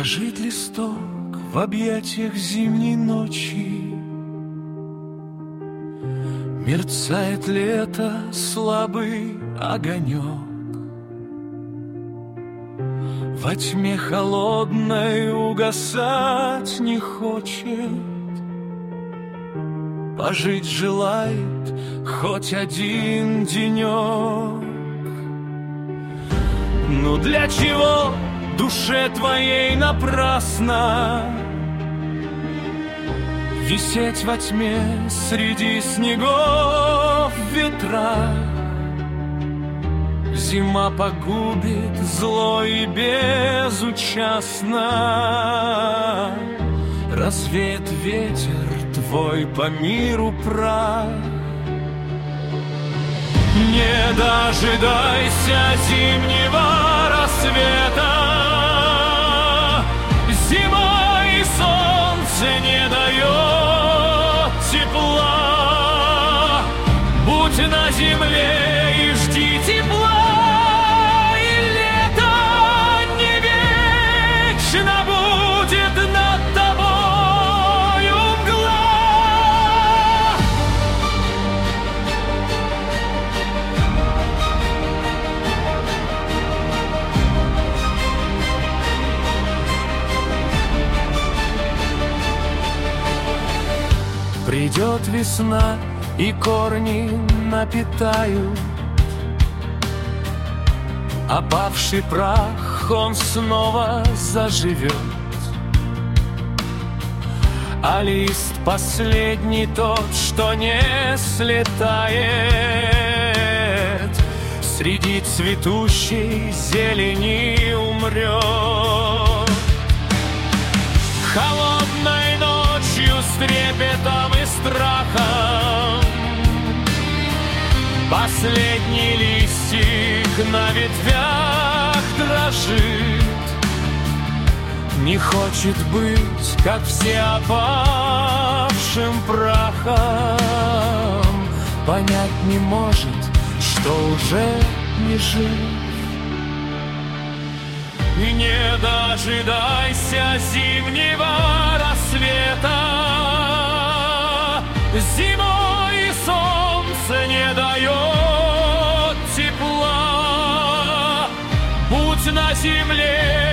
Дрожит листок в объятиях зимней ночи, мерцает лето слабый огонек. Во тьме холодной угасать не хочет, пожить желает хоть один денек. Ну для чего душе твоей напрасно висеть во тьме среди снегов ветра? Зима погубит зло и безучастно, развеет ветер твой по миру прах. Не дожидайся зимнего рассвета, зима и солнце не дает тепла. Будь на земле и жди тепла, и лето не вечно будет над тобою мгла. Придет весна, и корни напитают опавший прах, он снова заживет. А лист последний тот, что не слетает, среди цветущей зелени умрет. Холодной ночью с трепетом и страхом последний листик на ветвях дрожит. Не хочет быть, как все, опавшим прахом, понять не может, что уже не жив. И не дожидайся зимнего рассвета, зимой солнце не дает тепла. Будь на земле